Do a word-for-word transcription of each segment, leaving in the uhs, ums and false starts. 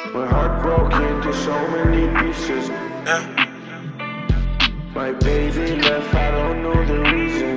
My heart broke into so many pieces. My baby left, I don't know the reason.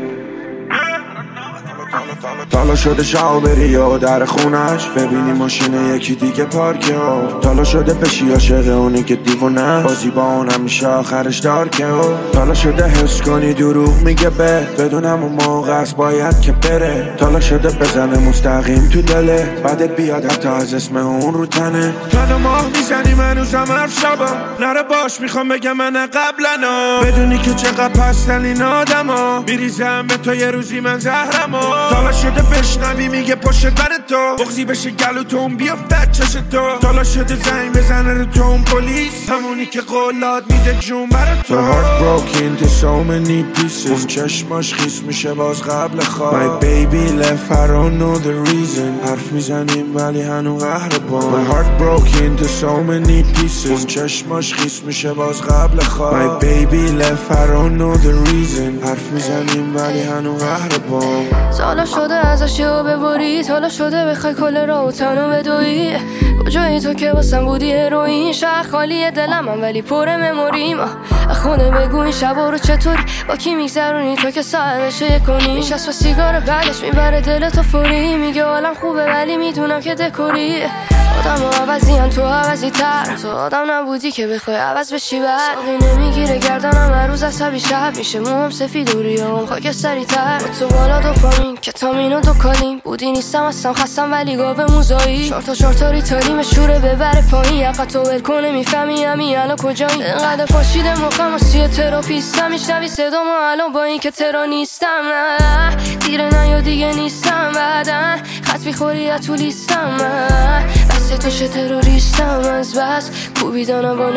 تالا شده شاو بری و در خونش ببینی ماشین یکی دیگه پارکه و تالا شده بشی عاشق اونی که دیوونه بازی با اون همیشه آخرش دارکه و تالا شده حس کنی دروغ میگه به بدونم اون موقع است باید که بره تالا شده بزنه مستقیم تو دلت بعدت بیاد حتی از اسم اون رو تنه تالا ماه میزنی منوزم حرف شبا نره باش میخوام بگم من قبلنا بدونی که چقدر پستن این آدم ها میریزم به تو یه روزی من زهرم ها تالا شده بشنوی میگه پشت بر تو بغزی بشه گلو تو اون بیافت چش تو تالا شده زنگ بزنه رو تو اون پلیس همونی که قولاد میده جون بر تو My heart broke into so many pieces اون چشماش خیس میشه باز قبل خواب My baby left I don't know the reason حرف میزنیم ولی هنو قهر با My heart broke into so many pieces اون چشماش خیس میشه باز قبل خواب My baby left I don't know the reason حرف میزنیم ولی هنو قهر با سالا شده ازش یهو ببری تالا شده بخوای کل را و تنو بدوی کجایی تو که واسم بودی هروئین شهر خالی دلم هم ولی پر مموریم خونه بگو این شبا رو چطوری با کی میگذرونی تو که ساعتشه کنی میشست و سیگار بعدش میبره دلتو فوری میگه حالم خوبه ولی میدونم که دکوری آدم و عوضی هم تو عوضی تر تو آدم نبودی که بخوای عوض بشی بر ساقی نمیگیره گردنم هر روز عصبی شب میشه موهم سفید و ریام خاک سری تر تو بالا دوپامین کتامین و دوکالین بودی نیستم هستم خستم ولی گاوه موزایی چارتا چارتا ریتالی مشوره ببره پایین یقت تو ول کنه میفهمی همی الان کجایی انقدر پاشیده مخم و سی تراپیستم میشنوی صدا ما الان با این که ترا نیستم دیره نه یا دیگه نیستم بعدن خط میخوری یا تو لیستم بس تو شه تروریستم از بس کوبیدانم با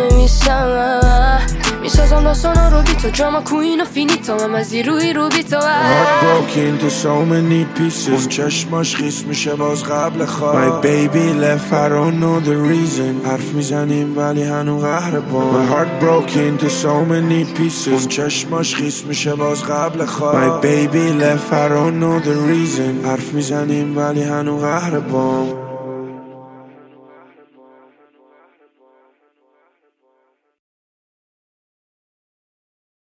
نمیستم میسازم داستانا رو بی تو جاما کوین و فینیتا هم از روی رو بی تو Heart broke into so many pieces اون چشماش خیس میشه باز قبل خواب My baby left I don't know the reason حرف میزنیم ولی هنو قهر با My heart broke into so many pieces اون چشماش خیس میشه باز قبل خواب My baby left I don't know the reason حرف میزنیم ولی هنو قهر با